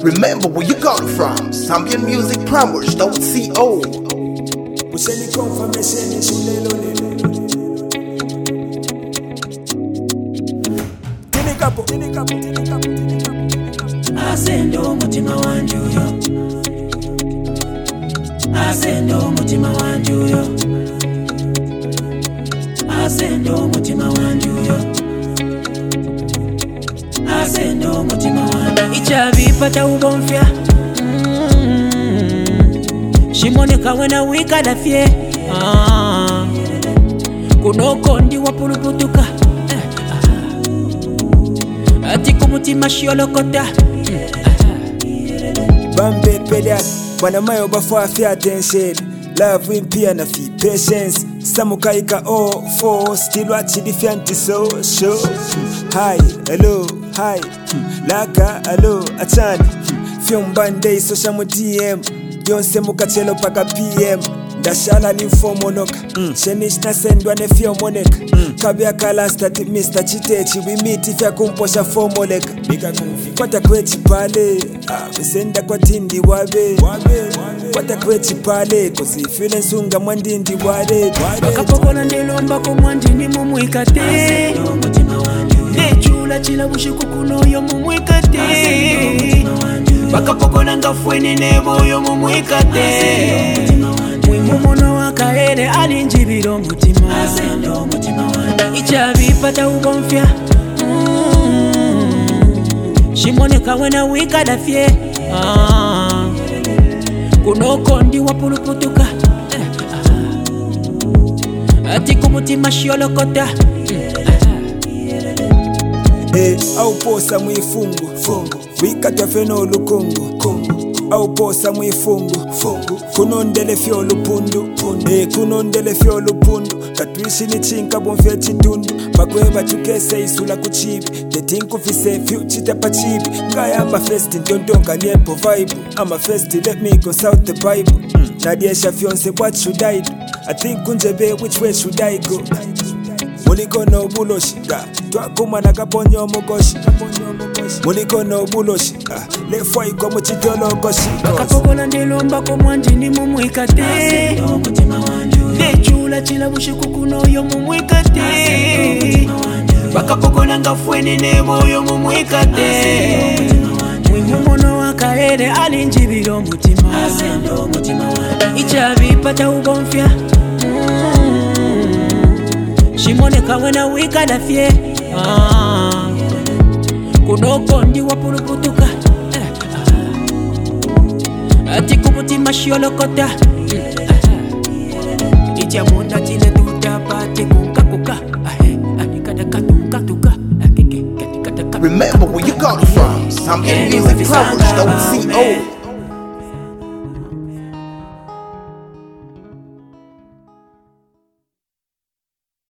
Remember where you got it from. Zambian Music Promos.co. Useni confirmation sulelo lele. Tini kapo. Asendo mutima wanjuyo. Asendo mutima wanjuyo. Asendo mutima wanjuyo. Asendo mutima wanjuyo. Ichabipata ubomfya. Shimoneka wena wika dafye. Kunoko ndi wapuluputuka. Ati kumutima shiolokota. Bambe pediat, wana mayo bafo afya attention. Love win pia na fi patience. Samukaika for still watch different so show. Hi, hello, hi. Laka, hello, achani. Film bande social mu DM. Yonse mukachelo paka PM. Dashala ni fomonoka. Shenish na sendwa ne fio moneka. Kabia kala stati Mr. Chitechi. We meet if ya kumposha formoleka. Bika kumfi kwata kwechi pale. Misenda kwa tindi wabe. Kwata kwechi pale. Kosi file nsunga mwandindi wade. Wakapokola ndelomba ko mwandini mumwikate. Nechula chila bushiku kuno yo mumwikate. Wakapokola ngafweni nebo yo mumwikate. Mwimumono wakaere alinjibiro mutima. Ichabipata ubomfya. Shimoneka wena wika dafye. Kunoko ndi wapuluputuka. Ati kumutima shiolokota. Au posa mwifungu wika tafeno lukungu au posa mwifungu kunondele fyo lupundu kunondele fyo lupundu katwishi ni chinka bonfya chitundu bakweba chukese isula kuchibi tetinku fise fyu chita pachibi ngaya ama festi ntontonka niepo vibe ama festi let me consult the Bible nadiesha fyonse what should I do I think kunjebe which way should I go Muliko no buloshi twakuma nakaponyo mugoshi Muliko no buloshi lefwa iko muchitolokoshi Wakapokola ndelomba ko mwandini mumwikate. Nechula chila bushiku kuno yo mumwikate. Wakapokola ngafweni nebo yo mumwikate. Mwimumono wakaere alinjibiro mutima. Ichabipata ubomfya. Shimoneka wena wika dafye. Kunoko ndi wapuluputuka. Ati kumutima shiolokota. Ichamunda chile tutapate kunkakuka. Remember where you got it from. Zambian Music Promos.co.